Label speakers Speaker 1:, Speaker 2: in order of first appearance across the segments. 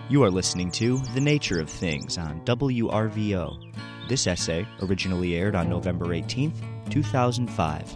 Speaker 1: You are listening to The Nature of Things on WRVO. This essay originally aired on November 18th, 2005.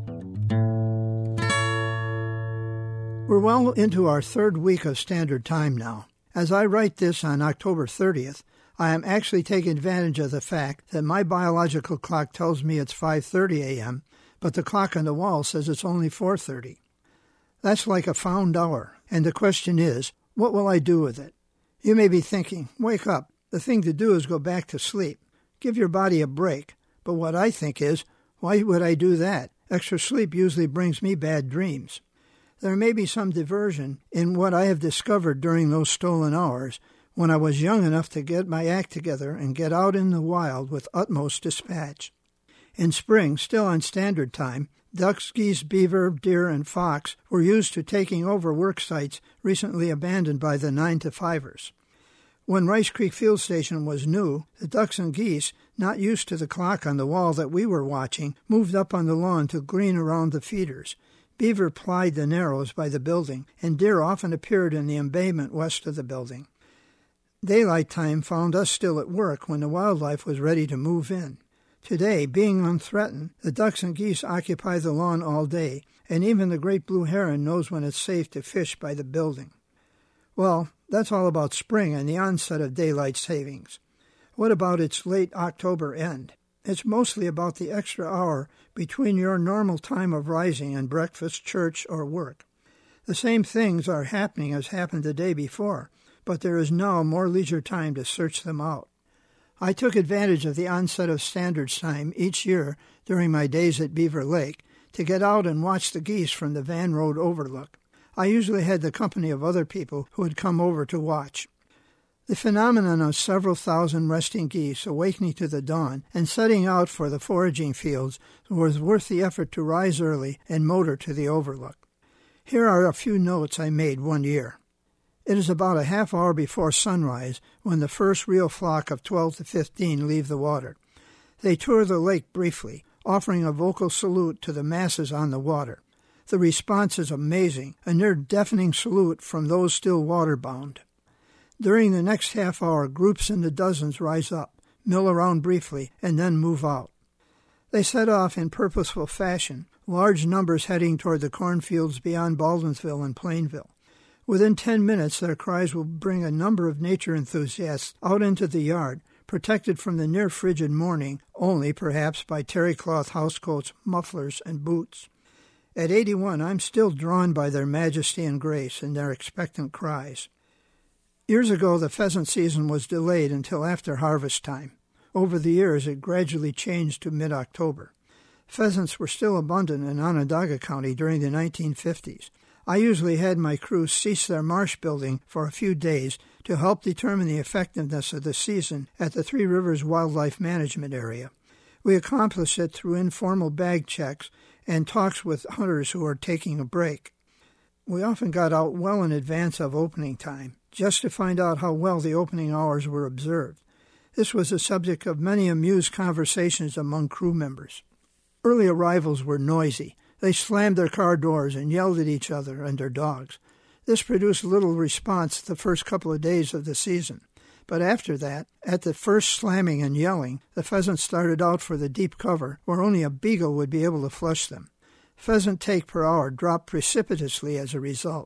Speaker 2: We're well into our third week of Standard Time now. As I write this on October 30th, I am actually taking advantage of the fact that my biological clock tells me it's 5:30 a.m., but the clock on the wall says it's only 4:30. That's like a found hour, and the question is, what will I do with it? You may be thinking, wake up. The thing to do is go back to sleep. Give your body a break. But what I think is, why would I do that? Extra sleep usually brings me bad dreams. There may be some diversion in what I have discovered during those stolen hours when I was young enough to get my act together and get out in the wild with utmost dispatch. In spring, still on Standard Time, ducks, geese, beaver, deer, and fox were used to taking over work sites recently abandoned by the 9-to-5ers. When Rice Creek Field Station was new, the ducks and geese, not used to the clock on the wall that we were watching, moved up on the lawn to glean around the feeders. Beaver plied the narrows by the building, and deer often appeared in the embayment west of the building. Daylight time found us still at work when the wildlife was ready to move in. Today, being unthreatened, the ducks and geese occupy the lawn all day, and even the great blue heron knows when it's safe to fish by the building. Well, that's all about spring and the onset of daylight savings. What about its late October end? It's mostly about the extra hour between your normal time of rising and breakfast, church, or work. The same things are happening as happened the day before, but there is now more leisure time to search them out. I took advantage of the onset of Standard Time each year during my days at Beaver Lake to get out and watch the geese from the Van Road overlook. I usually had the company of other people who had come over to watch. The phenomenon of several thousand resting geese awakening to the dawn and setting out for the foraging fields was worth the effort to rise early and motor to the overlook. Here are a few notes I made one year. It is about a half hour before sunrise when the first real flock of 12 to 15 leave the water. They tour the lake briefly, offering a vocal salute to the masses on the water. The response is amazing, a near-deafening salute from those still water-bound. During the next half hour, groups in the dozens rise up, mill around briefly, and then move out. They set off in purposeful fashion, large numbers heading toward the cornfields beyond Baldwinsville and Plainville. Within 10 minutes, their cries will bring a number of nature enthusiasts out into the yard, protected from the near-frigid morning only, perhaps, by terry-cloth housecoats, mufflers, and boots. At 81, I'm still drawn by their majesty and grace and their expectant cries. Years ago, the pheasant season was delayed until after harvest time. Over the years, it gradually changed to mid-October. Pheasants were still abundant in Onondaga County during the 1950s. I usually had my crew cease their marsh building for a few days to help determine the effectiveness of the season at the Three Rivers Wildlife Management Area. We accomplished it through informal bag checks and talks with hunters who are taking a break. We often got out well in advance of opening time, just to find out how well the opening hours were observed. This was the subject of many amused conversations among crew members. Early arrivals were noisy. They slammed their car doors and yelled at each other and their dogs. This produced little response the first couple of days of the season. But after that, at the first slamming and yelling, the pheasants started out for the deep cover where only a beagle would be able to flush them. Pheasant take per hour dropped precipitously as a result.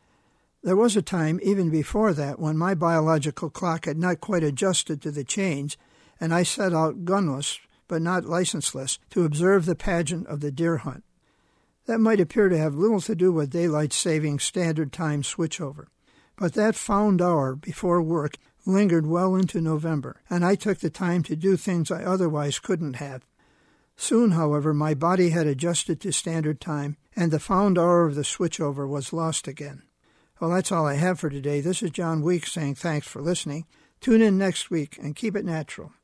Speaker 2: There was a time, even before that, when my biological clock had not quite adjusted to the change, and I set out gunless, but not licenseless, to observe the pageant of the deer hunt. That might appear to have little to do with daylight saving Standard Time switchover, but that found hour before work lingered well into November, and I took the time to do things I otherwise couldn't have. Soon, however, my body had adjusted to Standard Time, and the found hour of the switchover was lost again. Well, that's all I have for today. This is John Weeks saying thanks for listening. Tune in next week and keep it natural.